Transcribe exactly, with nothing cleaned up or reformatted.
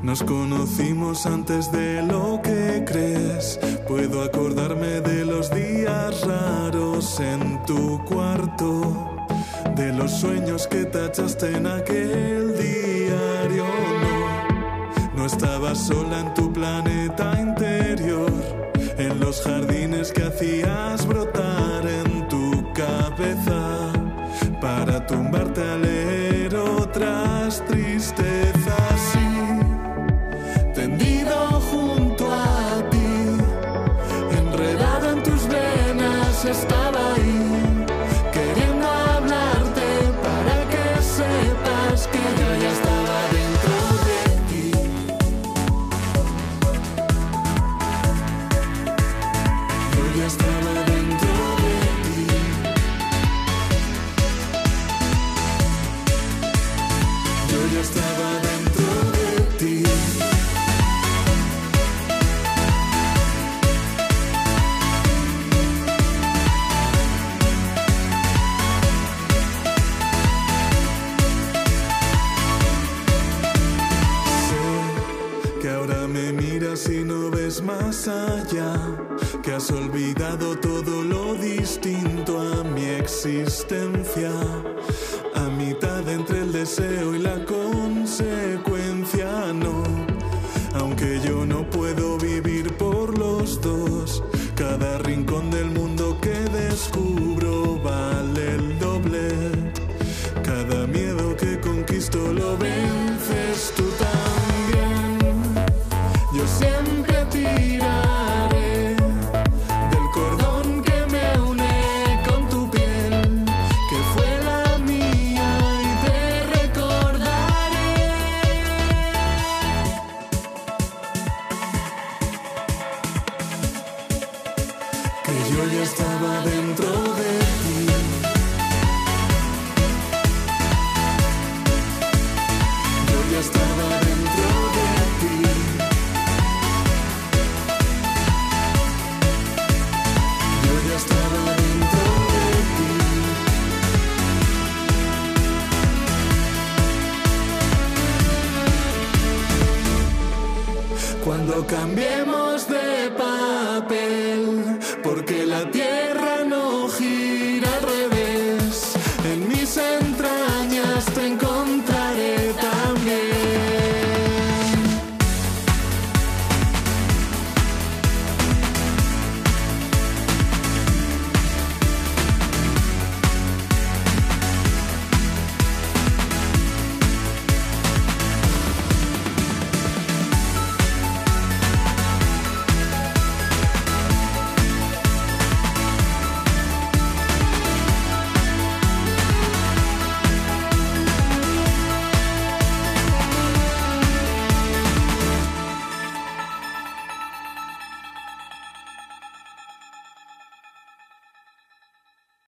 Nos conocimos antes de lo que crees. Puedo acordarme de los días raros en tu cuarto, de los sueños que tachaste en aquel diario. No, no estabas sola en tu planeta interior, en los jardines que hacías brotar en tu cabeza, para tumbarte a leer otras tristezas. Sí, tendido junto a ti, enredado en tus venas, estaba ahí, queriendo hablarte para que sepas que yo ya estaba dentro de ti. Yo ya estaba dentro de ti. Yo ya estaba dentro de ti. Sé que ahora me miras y no ves más allá, que has olvidado todo lo distinto a mi existencia, a mitad entre el deseo y la consecuencia. No, aunque yo no puedo vivir por los dos, cada rincón del mundo que descubro vale el doble. Cada miedo que conquisto lo vences tú también. Yo siempre tiraré del cordón que me une con tu piel, que fue la mía, y te recordaré que yo ya estaba dentro de ti. Yo ya estaba dentro de ti. Yo ya estaba dentro de ti. Cuando cambiemos de papel,